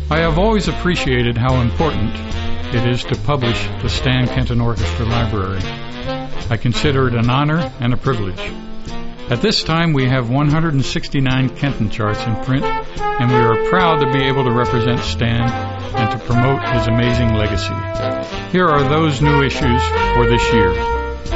I have always appreciated how important it is to publish the Stan Kenton Orchestra Library. I consider it an honor and a privilege. At this time, we have 169 Kenton charts in print, and we are proud to be able to represent Stan and to promote his amazing legacy. Here are those new issues for this year.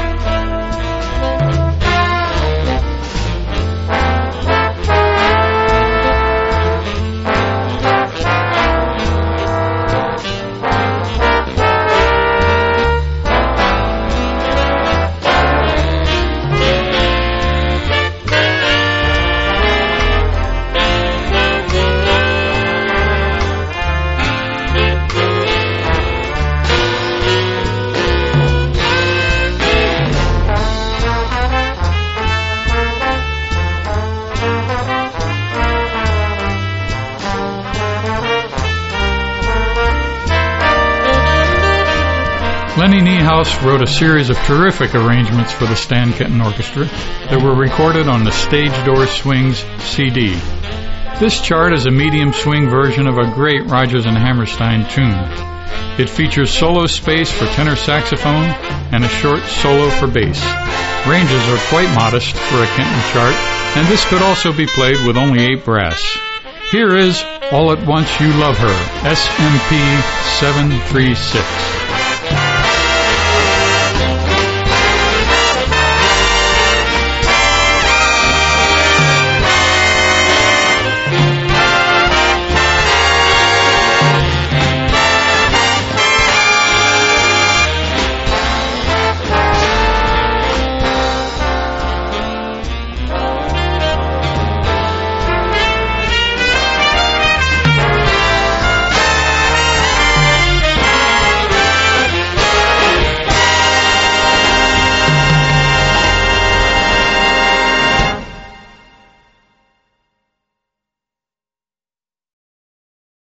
Lenny Niehaus wrote a series of terrific arrangements for the Stan Kenton Orchestra that were recorded on the Stage Door Swings CD. This chart is a medium swing version of a great Rodgers and Hammerstein tune. It features solo space for tenor saxophone and a short solo for bass. Ranges are quite modest for a Kenton chart, and this could also be played with only 8 brass. Here is All at Once You Love Her, SMP 736.